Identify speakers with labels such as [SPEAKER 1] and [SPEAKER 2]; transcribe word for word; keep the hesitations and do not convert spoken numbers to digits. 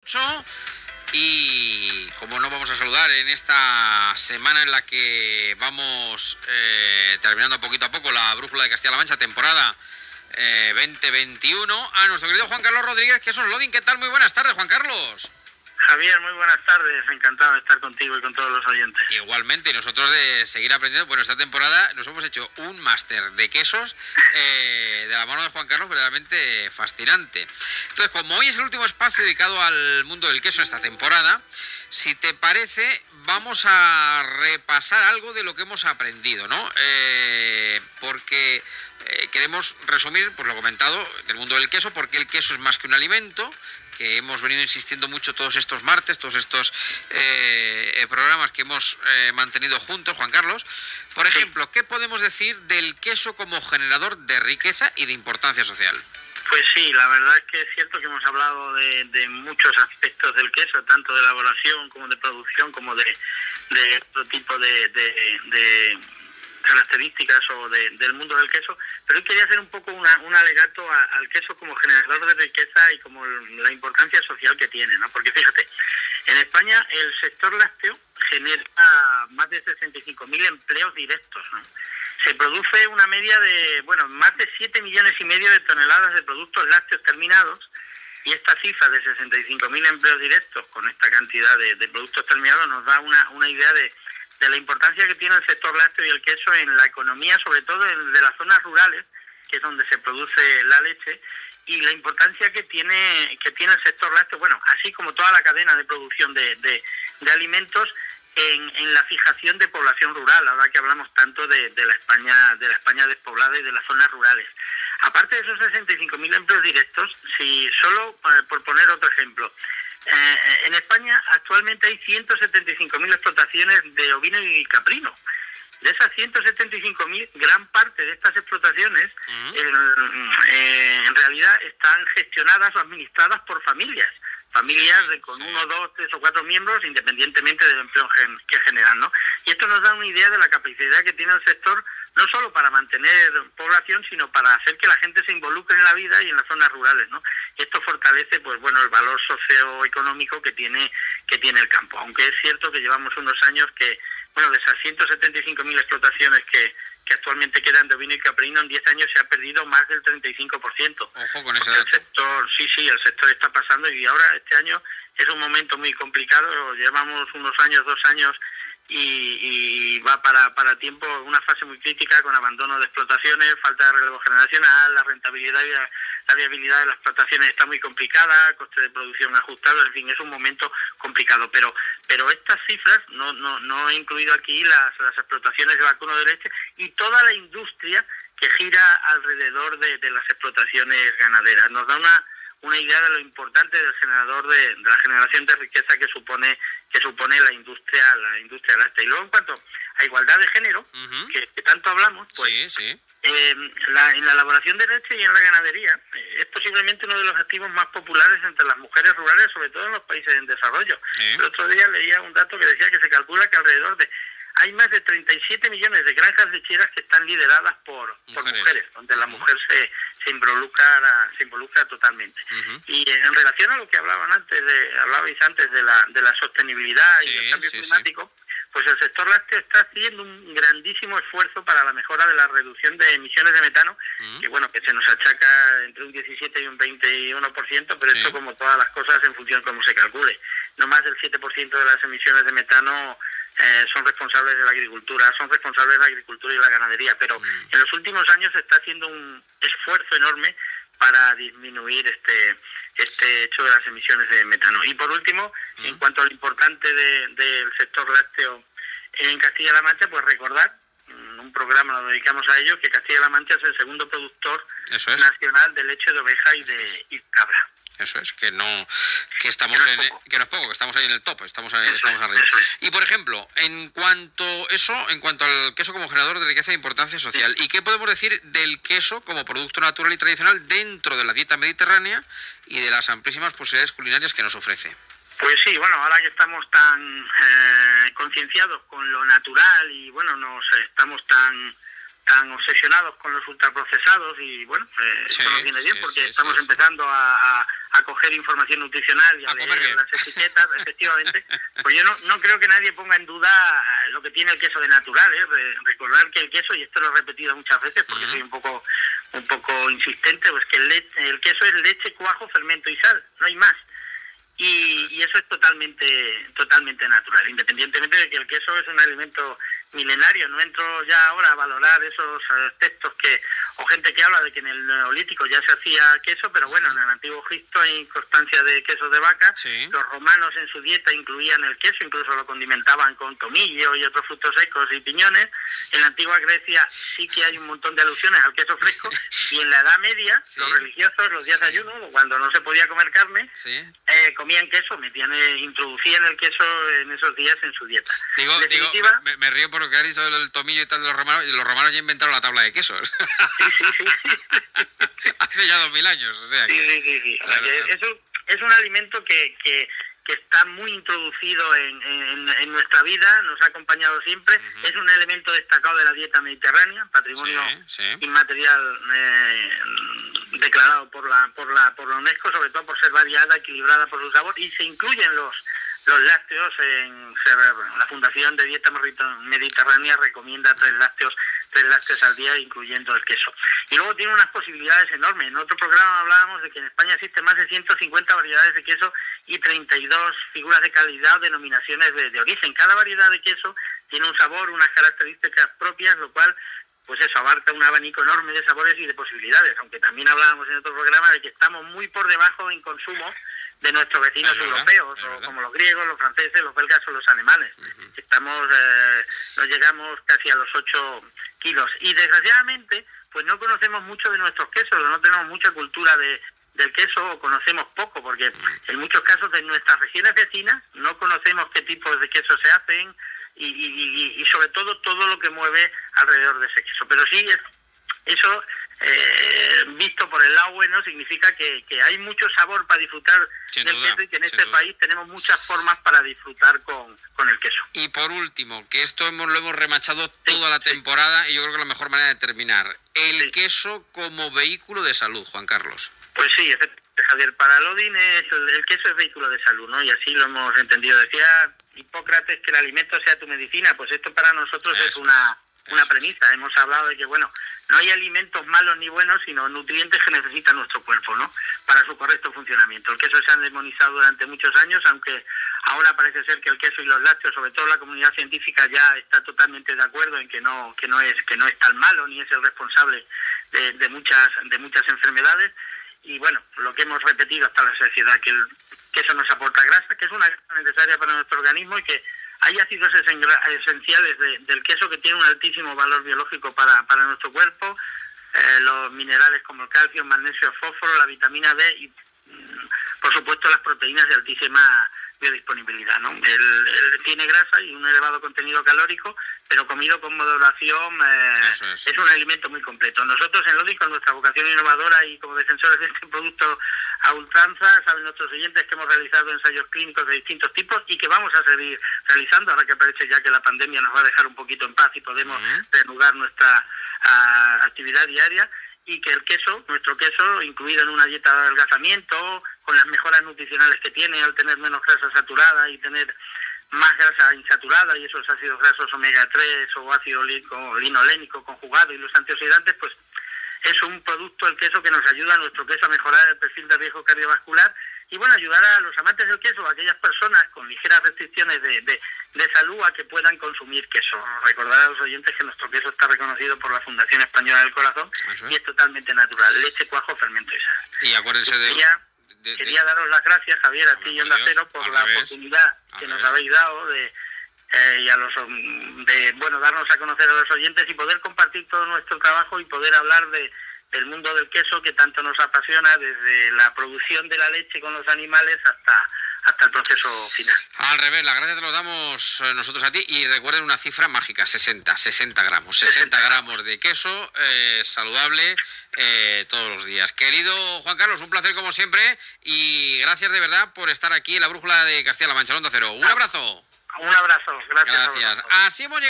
[SPEAKER 1] Y como no, vamos a saludar en esta semana en la que vamos eh, terminando poquito a poco la Brújula de Castilla-La Mancha, temporada eh, veinte veintiuno, a nuestro querido Juan Carlos Rodríguez, que es Loading. ¿Qué tal? Muy buenas tardes, Juan Carlos.
[SPEAKER 2] Javier, muy buenas tardes, encantado de estar contigo y con todos los oyentes.
[SPEAKER 1] Igualmente, y nosotros de seguir aprendiendo. Bueno, esta temporada nos hemos hecho un máster de quesos eh, de la mano de Juan Carlos, verdaderamente fascinante. Entonces, como hoy es el último espacio dedicado al mundo del queso en esta temporada, si te parece, vamos a repasar algo de lo que hemos aprendido, ¿no? Eh, porque eh, queremos resumir, pues lo comentado, del mundo del queso, porque el queso es más que un alimento, que hemos venido insistiendo mucho todos estos martes, todos estos eh, programas que hemos eh, mantenido juntos, Juan Carlos. Por ejemplo, ¿qué podemos decir del queso como generador de riqueza y de importancia social?
[SPEAKER 2] Pues sí, la verdad es que es cierto que hemos hablado de, de muchos aspectos del queso, tanto de elaboración como de producción, como de, de otro tipo de, de, de características o de, del mundo del queso, pero hoy quería hacer un poco una, un alegato a, al queso como generador de riqueza y como la importancia social que tiene, ¿no? Porque fíjate, en España el sector lácteo genera más de sesenta y cinco mil empleos directos, ¿no? Se produce una media de, bueno, más de siete millones y medio de toneladas de productos lácteos terminados, y esta cifra de sesenta y cinco mil empleos directos con esta cantidad de, de productos terminados nos da una, una idea de de la importancia que tiene el sector lácteo y el queso en la economía, sobre todo en, de las zonas rurales, que es donde se produce la leche, y la importancia que tiene que tiene el sector lácteo, bueno, así como toda la cadena de producción de, de, de alimentos en, en la fijación de población rural, ahora que hablamos tanto de, de la España de la España despoblada y de las zonas rurales. Aparte de esos sesenta y cinco mil empleos directos, si solo, por poner otro ejemplo, Eh, en España actualmente hay ciento setenta y cinco mil explotaciones de ovino y caprino. De esas ciento setenta y cinco mil, gran parte de estas explotaciones uh-huh. eh, eh, en realidad están gestionadas o administradas por familias. Familias de, con sí. uno, dos, tres o cuatro miembros, independientemente del empleo gen, que generan, ¿no? Y esto nos da una idea de la capacidad que tiene el sector, no solo para mantener población, sino para hacer que la gente se involucre en la vida y en las zonas rurales, ¿no? Y esto fortalece, pues bueno, el valor socioeconómico que tiene que tiene el campo. Aunque es cierto que llevamos unos años que, bueno, de esas ciento setenta y cinco mil explotaciones que que actualmente quedan de ovino y caprino, en diez años se ha perdido más del treinta y cinco por ciento.
[SPEAKER 1] Ojo con ese
[SPEAKER 2] dato. El sector, sí, sí, el sector está pasando, y ahora este año es un momento muy complicado. Llevamos unos años, dos años, y, y va para, para tiempo, una fase muy crítica, con abandono de explotaciones, falta de relevo generacional, la rentabilidad y la, la viabilidad de las explotaciones está muy complicada, coste de producción ajustado, en fin, es un momento complicado. Pero pero estas cifras, no no no he incluido aquí las, las explotaciones de vacuno de leche y toda la industria que gira alrededor de, de las explotaciones ganaderas. Nos da una una idea de lo importante del generador de, de la generación de riqueza que supone que supone la industria la industria láctea. Y luego, en cuanto a igualdad de género, uh-huh. que, que tanto hablamos, pues
[SPEAKER 1] sí, sí.
[SPEAKER 2] Eh, la, en la elaboración de leche y en la ganadería eh, es posiblemente uno de los activos más populares entre las mujeres rurales, sobre todo en los países en desarrollo. Sí. El otro día leía un dato que decía que se calcula que alrededor de hay más de treinta y siete millones de granjas lecheras que están lideradas por mujeres, por mujeres donde uh-huh. la mujer se, se involucra se involucra totalmente. Uh-huh. Y en relación a lo que hablaban antes de hablabais antes de la de la sostenibilidad sí, y el cambio sí, climático, sí. pues el sector lácteo está haciendo un grandísimo esfuerzo para la mejora de la reducción de emisiones de metano, uh-huh. que bueno, que se nos achaca entre un diecisiete y un veintiuno por ciento, pero sí. esto, como todas las cosas, en función de cómo se calcule. No más del siete por ciento de las emisiones de metano Eh, son responsables de la agricultura, son responsables de la agricultura y la ganadería, pero mm. en los últimos años se está haciendo un esfuerzo enorme para disminuir este este hecho de las emisiones de metano. Y por último, mm. en cuanto a lo importante de, del sector lácteo en Castilla-La Mancha, pues recordar, un programa lo dedicamos a ello, que Castilla-La Mancha es el segundo productor
[SPEAKER 1] Eso es.
[SPEAKER 2] nacional de leche de oveja y de y cabra.
[SPEAKER 1] Eso es, que no que estamos que no en poco. que no es poco, que estamos ahí en el top, estamos ahí, estamos arriba. Y por ejemplo, en cuanto eso, en cuanto al queso como generador de riqueza e importancia social, ¿y qué podemos decir del queso como producto natural y tradicional dentro de la dieta mediterránea y de las amplísimas posibilidades culinarias que nos ofrece?
[SPEAKER 2] Pues sí, bueno, ahora que estamos tan eh, concienciados con lo natural y bueno, nos estamos tan tan obsesionados con los ultraprocesados y bueno, eh,
[SPEAKER 1] sí,
[SPEAKER 2] eso nos viene bien
[SPEAKER 1] sí,
[SPEAKER 2] porque
[SPEAKER 1] sí,
[SPEAKER 2] estamos
[SPEAKER 1] sí,
[SPEAKER 2] empezando sí. a, a, a coger información nutricional y a,
[SPEAKER 1] a
[SPEAKER 2] leer las etiquetas, efectivamente. Pues yo no, no creo que nadie ponga en duda lo que tiene el queso de natural, ¿eh? Re recordar que el queso, y esto lo he repetido muchas veces porque uh-huh. soy un poco un poco insistente, pues que el, le el queso es leche, cuajo, fermento y sal, no hay más. Y, y eso es totalmente totalmente natural, independientemente de que el queso es un alimento milenario. No entro ya ahora a valorar esos uh, textos que o gente que habla de que en el Neolítico ya se hacía queso, pero bueno, en el Antiguo Egipto hay constancia de quesos de vaca. Sí. Los romanos en su dieta incluían el queso, incluso lo condimentaban con tomillo y otros frutos secos y piñones. En la Antigua Grecia sí que hay un montón de alusiones al queso fresco, y en la Edad Media sí. los religiosos los días sí. de ayuno, cuando no se podía comer carne, sí. eh, comían queso, metían, eh, introducían el queso en esos días en su dieta.
[SPEAKER 1] Digo,
[SPEAKER 2] en definitiva,
[SPEAKER 1] digo me, me río por lo que has dicho del tomillo y tal de los romanos, y los romanos ya inventaron la tabla de quesos.
[SPEAKER 2] Sí, sí, sí.
[SPEAKER 1] Hace ya dos mil años, o sea.
[SPEAKER 2] Sí,
[SPEAKER 1] que,
[SPEAKER 2] sí, sí. sí.
[SPEAKER 1] Claro,
[SPEAKER 2] o sea, que
[SPEAKER 1] claro.
[SPEAKER 2] Eso es un alimento que, que, que está muy introducido en, en, en nuestra vida, nos ha acompañado siempre. Uh-huh. Es un elemento destacado de la dieta mediterránea, patrimonio sí, sí. inmaterial eh, declarado por la, por la, por la UNESCO, sobre todo por ser variada, equilibrada por su sabor, y se incluyen los Los lácteos, en la Fundación de Dieta Mediterránea recomienda tres lácteos, tres lácteos al día, incluyendo el queso. Y luego tiene unas posibilidades enormes. En otro programa hablábamos de que en España existen más de ciento cincuenta variedades de queso y treinta y dos figuras de calidad o denominaciones de, de origen. Cada variedad de queso tiene un sabor, unas características propias, lo cual, pues eso, abarca un abanico enorme de sabores y de posibilidades, aunque también hablábamos en otro programa de que estamos muy por debajo en consumo de nuestros vecinos es europeos, verdad, o como los griegos, los franceses, los belgas o los alemanes. Uh-huh. Estamos, eh, no llegamos casi a los ocho kilos. Y desgraciadamente, pues no conocemos mucho de nuestros quesos, no tenemos mucha cultura de, del queso, o conocemos poco, porque uh-huh. en muchos casos de nuestras regiones vecinas no conocemos qué tipos de quesos se hacen y, y, y, y sobre todo todo lo que mueve alrededor de ese queso. Pero sí, es, eso... Eh, visto por el lado bueno, significa que, que hay mucho sabor para disfrutar sin del duda, queso, y que en este duda. país tenemos muchas formas para disfrutar con, con el queso.
[SPEAKER 1] Y por último, que esto hemos, lo hemos remachado sí, toda la temporada sí. y yo creo que la mejor manera de terminar, el sí. queso como vehículo de salud, Juan Carlos.
[SPEAKER 2] Pues sí, efectivamente, Javier, para Lodin es, el, el queso es vehículo de salud, ¿no? Y así lo hemos entendido. Decía Hipócrates que el alimento sea tu medicina, pues esto para nosotros Eso es una... una premisa. Hemos hablado de que, bueno, no hay alimentos malos ni buenos, sino nutrientes que necesita nuestro cuerpo, ¿no?, para su correcto funcionamiento. El queso se ha demonizado durante muchos años, aunque ahora parece ser que el queso y los lácteos, sobre todo la comunidad científica, ya está totalmente de acuerdo en que no que no es que no es tan malo ni es el responsable de, de muchas de muchas enfermedades. Y bueno, lo que hemos repetido hasta la saciedad, que el queso nos aporta grasa, que es una grasa necesaria para nuestro organismo, y que hay ácidos esenciales de, del queso que tienen un altísimo valor biológico para, para nuestro cuerpo, eh, los minerales como el calcio, el magnesio, el fósforo, la vitamina D y, por supuesto, las proteínas de altísima biodisponibilidad, ¿no? Él, él tiene grasa y un elevado contenido calórico, pero comido con moderación eh, es. es un alimento muy completo. Nosotros en Lodin, con nuestra vocación innovadora y como defensores de este producto a ultranza, saben nuestros oyentes que hemos realizado ensayos clínicos de distintos tipos y que vamos a seguir realizando, ahora que parece ya que la pandemia nos va a dejar un poquito en paz y podemos uh-huh. reanudar nuestra uh, actividad diaria. Y que el queso, nuestro queso, incluido en una dieta de adelgazamiento, con las mejoras nutricionales que tiene al tener menos grasa saturada y tener más grasa insaturada y esos ácidos grasos omega tres o ácido linolénico conjugado y los antioxidantes, pues es un producto, el queso, que nos ayuda a nuestro queso a mejorar el perfil de riesgo cardiovascular y, bueno, ayudar a los amantes del queso, a aquellas personas con ligeras restricciones de, de, de salud, a que puedan consumir queso. Recordar a los oyentes que nuestro queso está reconocido por la Fundación Española del Corazón y es totalmente natural, leche, cuajo, fermento y sal.
[SPEAKER 1] Y acuérdense de...
[SPEAKER 2] Quería, de, de... quería daros las gracias, Javier, a ti y Onda Cero, por la revés, oportunidad que nos habéis dado de... Eh, y a los de bueno darnos a conocer a los oyentes y poder compartir todo nuestro trabajo y poder hablar de del mundo del queso, que tanto nos apasiona, desde la producción de la leche con los animales hasta hasta el proceso final.
[SPEAKER 1] Al revés, las gracias te los damos nosotros a ti, y recuerden una cifra mágica: sesenta gramos, sesenta gramos de queso eh, saludable eh, todos los días. Querido Juan Carlos, un placer como siempre y gracias de verdad por estar aquí en la Brújula de Castilla-La Mancha, Onda Cero. Un abrazo.
[SPEAKER 2] Un abrazo, gracias.
[SPEAKER 1] Gracias. Así hemos llegado.